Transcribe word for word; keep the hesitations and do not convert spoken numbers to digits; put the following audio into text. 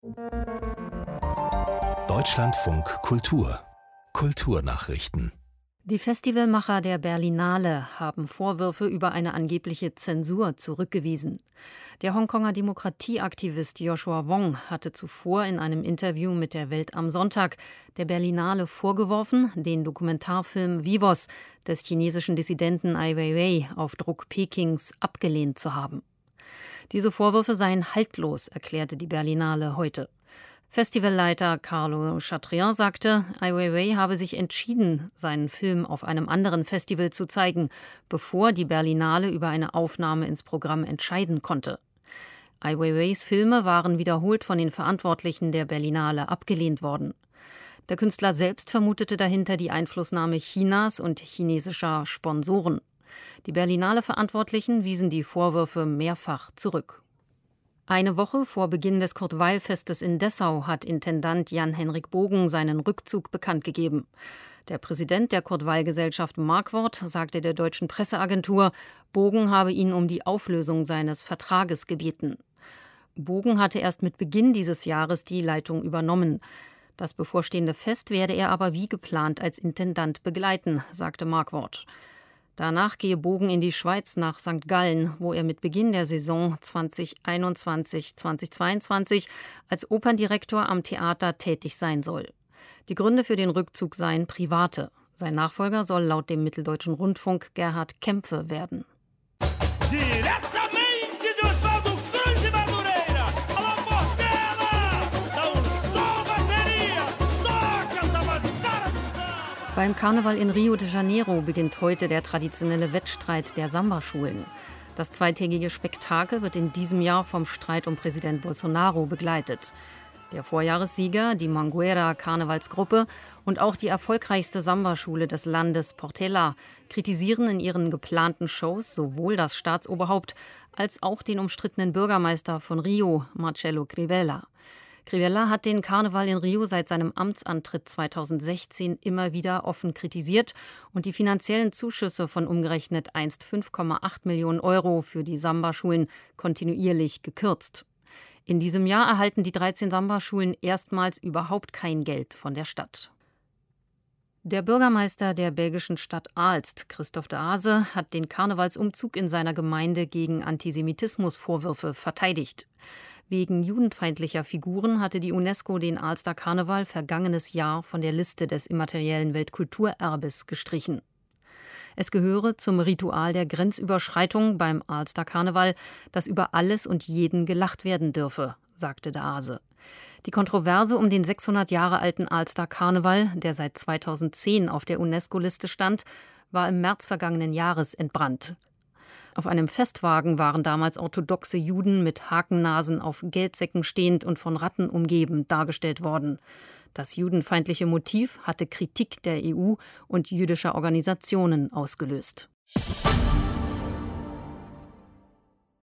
Deutschlandfunk Kultur Kulturnachrichten. Die Festivalmacher der Berlinale haben Vorwürfe über eine angebliche Zensur zurückgewiesen. Der Hongkonger Demokratieaktivist Joshua Wong hatte zuvor in einem Interview mit der Welt am Sonntag der Berlinale vorgeworfen, den Dokumentarfilm Vivos des chinesischen Dissidenten Ai Weiwei auf Druck Pekings abgelehnt zu haben. Diese Vorwürfe seien haltlos, erklärte die Berlinale heute. Festivalleiter Carlo Chatrian sagte, Ai Weiwei habe sich entschieden, seinen Film auf einem anderen Festival zu zeigen, bevor die Berlinale über eine Aufnahme ins Programm entscheiden konnte. Ai Weiweis Filme waren wiederholt von den Verantwortlichen der Berlinale abgelehnt worden. Der Künstler selbst vermutete dahinter die Einflussnahme Chinas und chinesischer Sponsoren. Die Berlinale-Verantwortlichen wiesen die Vorwürfe mehrfach zurück. Eine Woche vor Beginn des Kurt-Weill-Festes in Dessau hat Intendant Jan-Henrik Bogen seinen Rückzug bekannt gegeben. Der Präsident der Kurt-Weill-Gesellschaft Markwort sagte der deutschen Presseagentur, Bogen habe ihn um die Auflösung seines Vertrages gebeten. Bogen hatte erst mit Beginn dieses Jahres die Leitung übernommen. Das bevorstehende Fest werde er aber wie geplant als Intendant begleiten, sagte Markwort. Danach gehe Bogen in die Schweiz nach Sankt Gallen, wo er mit Beginn der Saison zwanzig einundzwanzig zweitausendzweiundzwanzig als Operndirektor am Theater tätig sein soll. Die Gründe für den Rückzug seien private. Sein Nachfolger soll laut dem Mitteldeutschen Rundfunk Gerhard Kämpfe werden. Beim Karneval in Rio de Janeiro beginnt heute der traditionelle Wettstreit der Samba-Schulen. Das zweitägige Spektakel wird in diesem Jahr vom Streit um Präsident Bolsonaro begleitet. Der Vorjahressieger, die Mangueira-Karnevalsgruppe und auch die erfolgreichste Samba-Schule des Landes, Portela, kritisieren in ihren geplanten Shows sowohl das Staatsoberhaupt als auch den umstrittenen Bürgermeister von Rio, Marcelo Crivella. Crivella hat den Karneval in Rio seit seinem Amtsantritt zweitausendsechzehn immer wieder offen kritisiert und die finanziellen Zuschüsse von umgerechnet einst fünf Komma acht Millionen Euro für die Samba-Schulen kontinuierlich gekürzt. In diesem Jahr erhalten die dreizehn Samba-Schulen erstmals überhaupt kein Geld von der Stadt. Der Bürgermeister der belgischen Stadt Aalst, Christophe de Haze, hat den Karnevalsumzug in seiner Gemeinde gegen Antisemitismusvorwürfe verteidigt. Wegen judenfeindlicher Figuren hatte die UNESCO den Aalster Karneval vergangenes Jahr von der Liste des immateriellen Weltkulturerbes gestrichen. Es gehöre zum Ritual der Grenzüberschreitung beim Aalster Karneval, dass über alles und jeden gelacht werden dürfe, sagte de Haze. Die Kontroverse um den sechshundert Jahre alten Aalster Karneval, der seit zweitausendzehn auf der UNESCO-Liste stand, war im März vergangenen Jahres entbrannt. Auf einem Festwagen waren damals orthodoxe Juden mit Hakennasen auf Geldsäcken stehend und von Ratten umgeben dargestellt worden. Das judenfeindliche Motiv hatte Kritik der E U und jüdischer Organisationen ausgelöst.